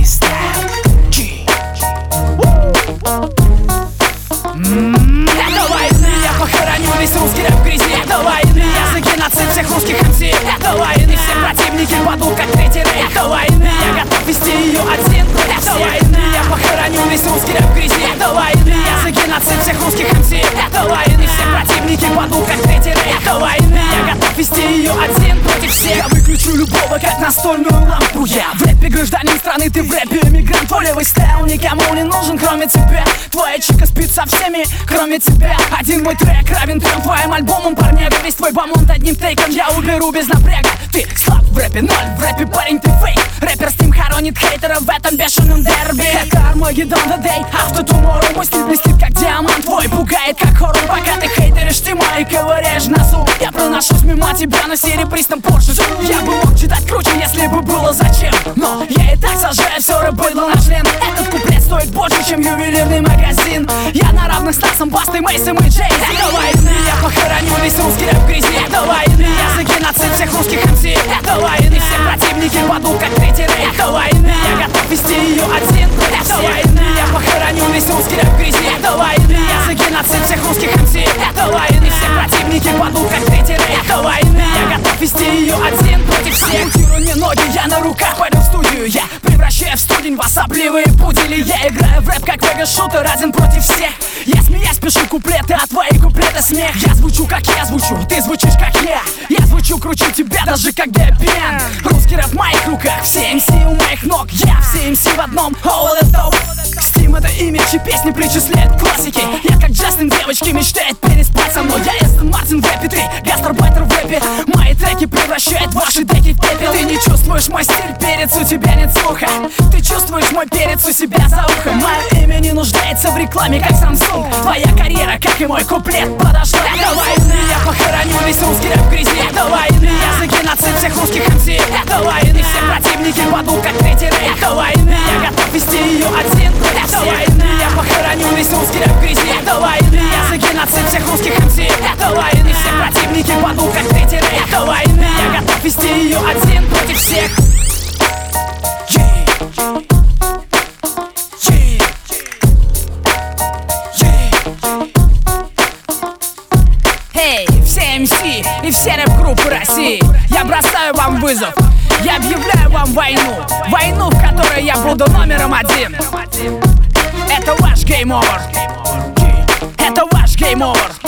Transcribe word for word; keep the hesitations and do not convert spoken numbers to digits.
стайл. Это войны, я похороню весь русский рэп в грязи. Это войны, я за геноцид всех русских эм си. Это войны, все противники падут как третий рейх. Это войны, я готов вести ее один против всех. Это войны, я похороню весь русский рэп в грязи. Это войны, я за геноцид всех русских эм си. Это войны, все противники падут как третий рейх. Это войны, я готов вести ее один против всех. Я выключу любого как настольную лампу. Я в рэпе гражданин страны, ты в рэпе эмигрант. Твой левый стайл никому не нужен, кроме тебя. Твоя чика спит со всеми, кроме тебя. Один мой трек равен трем твоим альбомам, парняга. Весь твой бомонд одним тейком я уберу без напряга. Ты слаб в рэпе, ноль в рэпе, парень, ты фейк. Рэпер Steam хоронит хейтеров в этом бешеном дерби. Это Armageddon the day, after tomorrow. Мой стиль блестит как диамант, твой пугает как хоррор. Пока ты хейтеришь, ты мой ковыряешь носу. Я проношусь мимо тебя на серебристом Порше. Я бы мог читать круче, если бы было зачем. Но я и так сажаю все рэп быдло на член. Этот куплет стоит больше, чем ювелирный магазин. Я на равных с Насом, Бастой, Мейсом и Джей. Это войны, я похороню весь русский рэп в грязи. Это войны, я за геноцид всех русских эм си. Это войны, все противники падут как третий рейх. Это войны, я готов вести ее один против всех. Это войны, я похороню весь русский рэп в грязи. Это войны, я за геноцид всех русских эм си. Это войны, все противники падут как третий рейх. Это войны, я готов вести ее один против всех. Ампутируй мне ноги, я на руках пойду в студию. Я превращаю в студень в особливые пудели. Я играю в рэп как вега-шутер, один против всех. Я смеясь пишу куплеты, а твои куплеты смех. Я звучу как я звучу, ты звучишь как я. Я звучу круче тебя, даже когда я пьян. Русский рэп в моих руках, все эм си у моих ног. Я все эм си в одном, all the top. Steam это имидж и песни причисляют к классике. Я как Джастин, девочки мечтает переспать со мной. Я Эстон Мартин в рэпе, ты гастарбайтер в рэпе. Мои треки превращают ваши деки в пепел. Ты не чувствуешь мой стиль, перец, у тебя нет слуха. Ты чувствуешь мой перец у себя за ухом. Мое имя не нуждается в рекламе, как Samsung. Твоя карьера, как и мой куплет, подошла. Это войны, я похороню весь русский рэп в грязи. Это войны, я за геноцид всех русских эм си. Это войны, все противники падут как третий рейх. Это войны, я готов вести ее один против всех. Это войны, я похороню весь русский рэп в грязи. Это войны, я за геноцид всех русских эм си. Это войны, все противники падут как третий рейх. Это войны, я готов вести ее один против всех. Эй, все эм си и все рэп-группы России, я бросаю вам вызов. Я объявляю вам войну. Войну, в которой я буду номером один. Это ваш гейм овер. Это ваш гейм овер.